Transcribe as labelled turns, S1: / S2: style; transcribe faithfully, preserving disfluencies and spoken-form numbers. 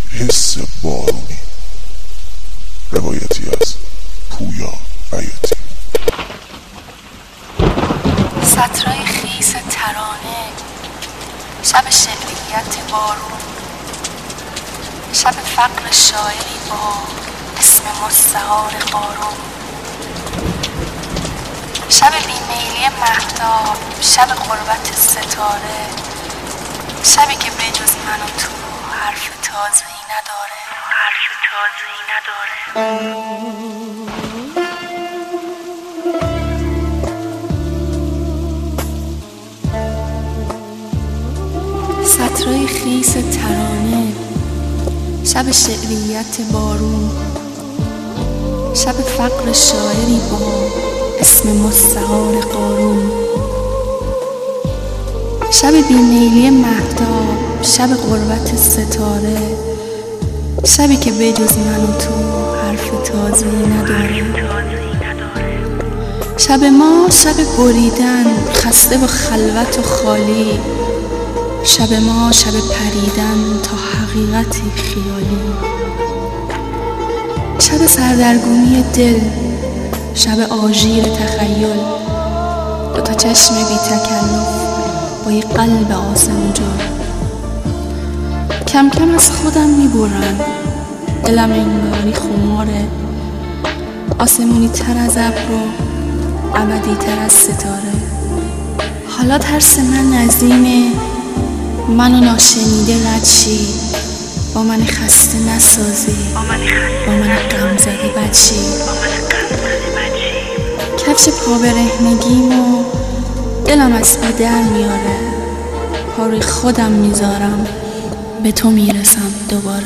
S1: حس بارونی. روایتی از پویا بیاتی.
S2: سطرهای خیس ترانه، شب شعریت بارون، شب فقر شاعری با اسم مستعار قارون، شب بیمیلی مهتاب، شب غربت ستاره، شبی که بجز من و تو حرف تازه‌ای نداره، حرف تازه‌ای نداره. سطرهای خیس ترانه، شب شعریت بارون، شب فقر شاعری با اسم مستعار قارون، شب بیمیلی مهتاب، شب غربت ستاره، شبی که بجز من و تو حرف تازه‌ای نداره. شب ما شب بریدن، خسته و خلوت و خالی، شب ما شب پریدن تا حقیقتی خیالی، شب سردرگمی دل، شب آژیر تخیل، دوتا چشم بی تکلف با یه قلب آسمون جا. کم کم از خودم میبرم، دلم انگاری خماره، آسمونی تر از ابر و ابدی تر از ستاره. حالا ترس من از اینه منو ناشنیده رد شی، با من خسته نسازی، با من غم زدی بد شی. کفش پا برهنگیمو دلم از پا در میاره، پا روی خودم میذارم، به تو میرسم دوباره.